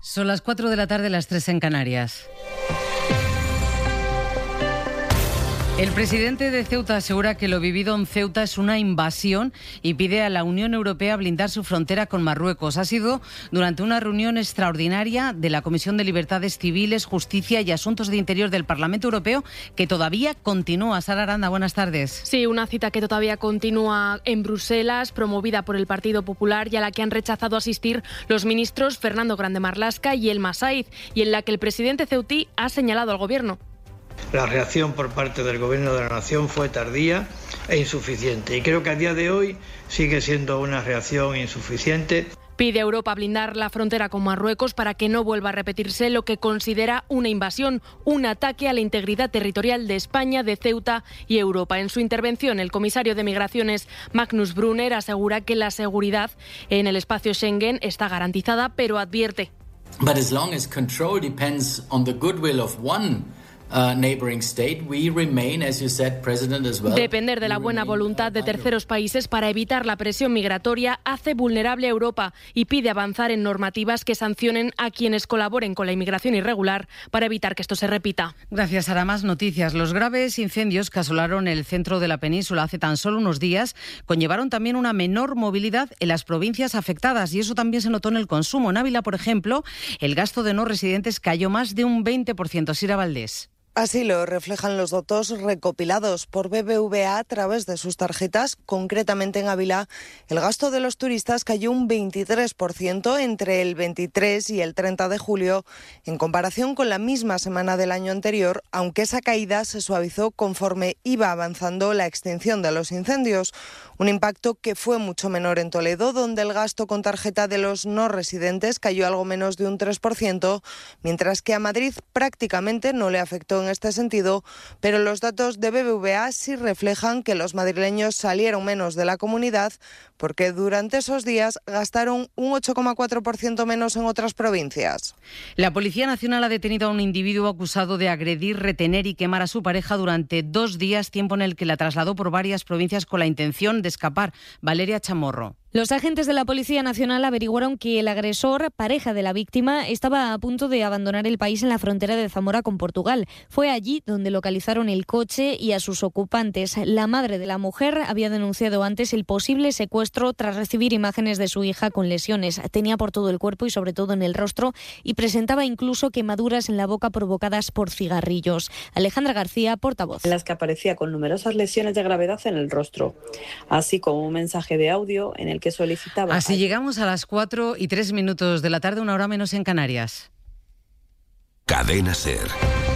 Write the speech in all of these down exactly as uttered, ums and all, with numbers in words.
Son las cuatro de la tarde, las tres en Canarias. El presidente de Ceuta asegura que lo vivido en Ceuta es una invasión y pide a la Unión Europea blindar su frontera con Marruecos. Ha sido durante una reunión extraordinaria de la Comisión de Libertades Civiles, Justicia y Asuntos de Interior del Parlamento Europeo, que todavía continúa. Sara Aranda, buenas tardes. Sí, una cita que todavía continúa en Bruselas, promovida por el Partido Popular y a la que han rechazado asistir los ministros Fernando Grande Marlaska y Elma Saiz, y en la que el presidente ceutí ha señalado al gobierno. La reacción por parte del Gobierno de la Nación fue tardía e insuficiente y creo que a día de hoy sigue siendo una reacción insuficiente. Pide a Europa blindar la frontera con Marruecos para que no vuelva a repetirse lo que considera una invasión, un ataque a la integridad territorial de España, de Ceuta y Europa. En su intervención, el comisario de Migraciones, Magnus Brunner, asegura que la seguridad en el espacio Schengen está garantizada, pero advierte. But as long as control depends on the goodwill of one Uh, neighboring state, we remain, as you said, President, as well. Depender de la buena voluntad de terceros países para evitar la presión migratoria hace vulnerable a Europa y pide avanzar en normativas que sancionen a quienes colaboren con la inmigración irregular para evitar que esto se repita. Gracias, Sara. Más noticias. Los graves incendios que asolaron el centro de la península hace tan solo unos días conllevaron también una menor movilidad en las provincias afectadas y eso también se notó en el consumo. En Ávila, por ejemplo, el gasto de no residentes cayó más de un veinte por ciento. Sira Valdés. Así lo reflejan los datos recopilados por B B V A a través de sus tarjetas. Concretamente en Ávila, el gasto de los turistas cayó un veintitrés por ciento entre el veintitrés y el treinta de julio, en comparación con la misma semana del año anterior, aunque esa caída se suavizó conforme iba avanzando la extinción de los incendios. Un impacto que fue mucho menor en Toledo, donde el gasto con tarjeta de los no residentes cayó algo menos de un tres por ciento, mientras que a Madrid prácticamente no le afectó en este sentido, pero los datos de B B V A sí reflejan que los madrileños salieron menos de la comunidad porque durante esos días gastaron un ocho coma cuatro por ciento menos en otras provincias. La Policía Nacional ha detenido a un individuo acusado de agredir, retener y quemar a su pareja durante dos días, tiempo en el que la trasladó por varias provincias con la intención de escapar. Valeria Chamorro. Los agentes de la Policía Nacional averiguaron que el agresor, pareja de la víctima, estaba a punto de abandonar el país en la frontera de Zamora con Portugal. Fue allí donde localizaron el coche y a sus ocupantes. La madre de la mujer había denunciado antes el posible secuestro tras recibir imágenes de su hija con lesiones. Tenía por todo el cuerpo y sobre todo en el rostro y presentaba incluso quemaduras en la boca provocadas por cigarrillos. Alejandra García, portavoz. En las que aparecía con numerosas lesiones de gravedad en el rostro, así como un mensaje de audio en el que que solicitaba. Así llegamos a las cuatro y tres minutos de la tarde, una hora menos en Canarias. Cadena SER.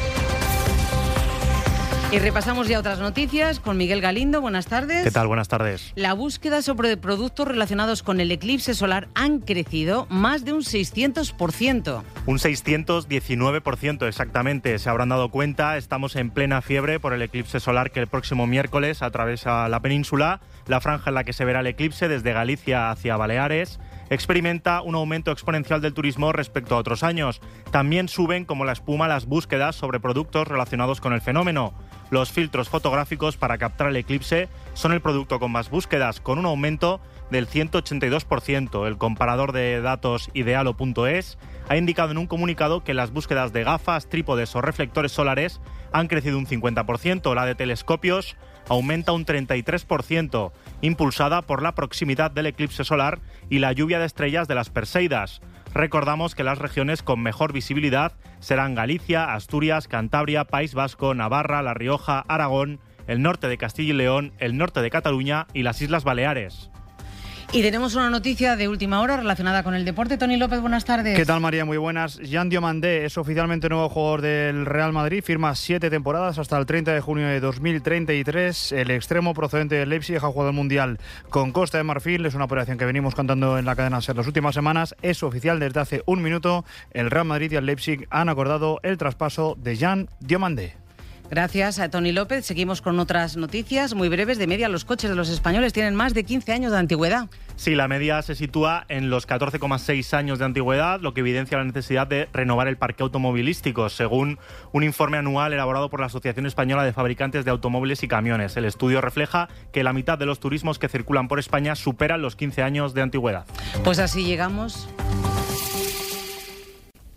Y repasamos ya otras noticias con Miguel Galindo. Buenas tardes. ¿Qué tal? Buenas tardes. La búsqueda sobre productos relacionados con el eclipse solar han crecido más de un seiscientos por ciento. Un seiscientos diecinueve por ciento exactamente. Se habrán dado cuenta, estamos en plena fiebre por el eclipse solar que el próximo miércoles atraviesa la península. La franja en la que se verá el eclipse desde Galicia hacia Baleares experimenta un aumento exponencial del turismo respecto a otros años. También suben como la espuma las búsquedas sobre productos relacionados con el fenómeno. Los filtros fotográficos para captar el eclipse son el producto con más búsquedas, con un aumento del ciento ochenta y dos por ciento. El comparador de datos idealo punto es ha indicado en un comunicado que las búsquedas de gafas, trípodes o reflectores solares han crecido un cincuenta por ciento. La de telescopios aumenta un treinta y tres por ciento, impulsada por la proximidad del eclipse solar y la lluvia de estrellas de las Perseidas. Recordamos que las regiones con mejor visibilidad serán Galicia, Asturias, Cantabria, País Vasco, Navarra, La Rioja, Aragón, el norte de Castilla y León, el norte de Cataluña y las Islas Baleares. Y tenemos una noticia de última hora relacionada con el deporte. Tony López, buenas tardes. ¿Qué tal, María? Muy buenas. Jan Diomandé es oficialmente nuevo jugador del Real Madrid. Firma siete temporadas hasta el treinta de junio de dos mil treinta y tres. El extremo procedente del Leipzig ha jugado el Mundial con Costa de Marfil. Es una operación que venimos contando en la cadena SER las últimas semanas. Es oficial desde hace un minuto. El Real Madrid y el Leipzig han acordado el traspaso de Jan Diomandé. Gracias a Tony López. Seguimos con otras noticias muy breves. De media, los coches de los españoles tienen más de quince años de antigüedad. Sí, la media se sitúa en los catorce coma seis años de antigüedad, lo que evidencia la necesidad de renovar el parque automovilístico, según un informe anual elaborado por la Asociación Española de Fabricantes de Automóviles y Camiones. El estudio refleja que la mitad de los turismos que circulan por España superan los quince años de antigüedad. Pues así llegamos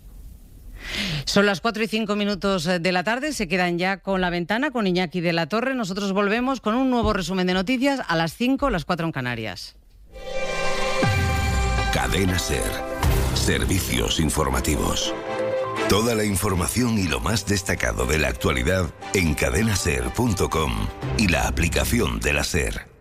Son las cuatro y cinco minutos de la tarde, se quedan ya con La Ventana, con Iñaki de la Torre. Nosotros volvemos con un nuevo resumen de noticias a las cinco, las cuatro en Canarias. Cadena SER. Servicios informativos. Toda la información y lo más destacado de la actualidad en cadena ser punto com y la aplicación de la SER.